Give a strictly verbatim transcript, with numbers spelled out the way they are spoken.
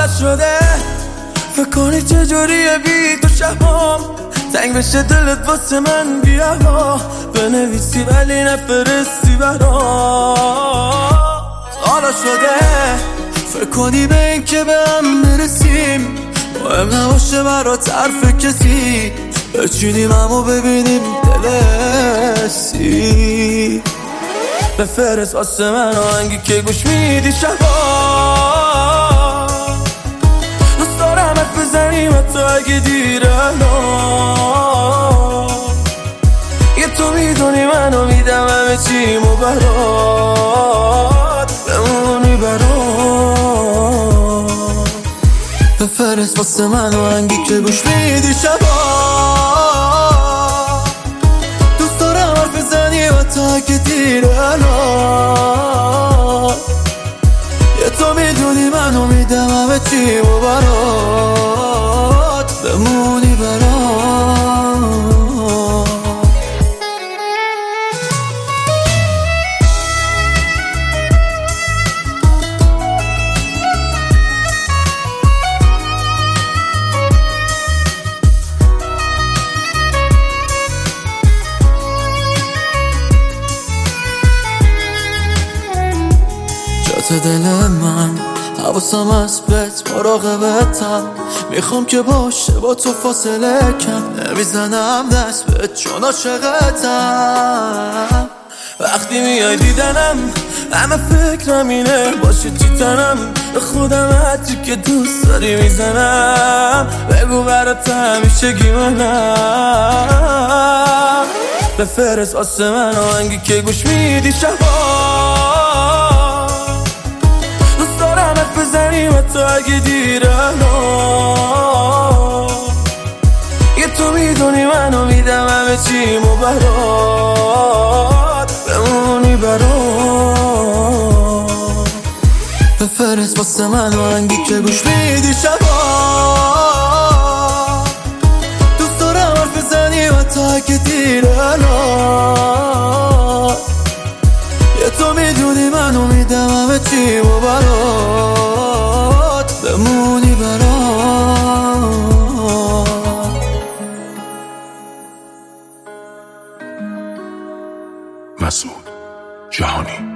حالت شده فکر کنی چجوریه بی تو شبام تنگ بشه دلت واسه من بیا بنویسی ولی نفرستی برام حالا شده فکر کنی به این که به هم برسیم مهم نباشه برات حرف کسی بچینیم همو ببینیم دلسی بفرست واسه من آهنگی که گوش میدی شبا دوست دارم حرف بزنیم حتی اگه دیر الان یه تو میدونی منو میدم همه چیمو برات بمونی برات بفرست واسه من آهنگی که گوش میدی شبا دوست دارم حرف بزنیم حتی اگه دیر الان یه تو میدونی منو میدم همه چیمو برات بمونی برات تو دل من حواسم از بهت مراقبتم میخوام که باشه با تو فاصله کم نمیزنم دست بهت چون عاشقتم وقتی میای دیدنم همه فکرم اینه باشه چی تنم به خودم حدی که دوست داری میزنم بگو برات همیشه گیمانم بفرست واسه من آهنگی که گوش میدی شبا بزنیم حتی اگه دیر الان یه تو میدونی منو میدم همه چیمو برات بمونی برات بفرست واسه من آهنگی که گوش میدی شبا دوست دارم حرف بزنیم حتی اگه دیر الان یه تو میدونی منو میدم همه چیمو برات بمونی برات مسعود جهانی.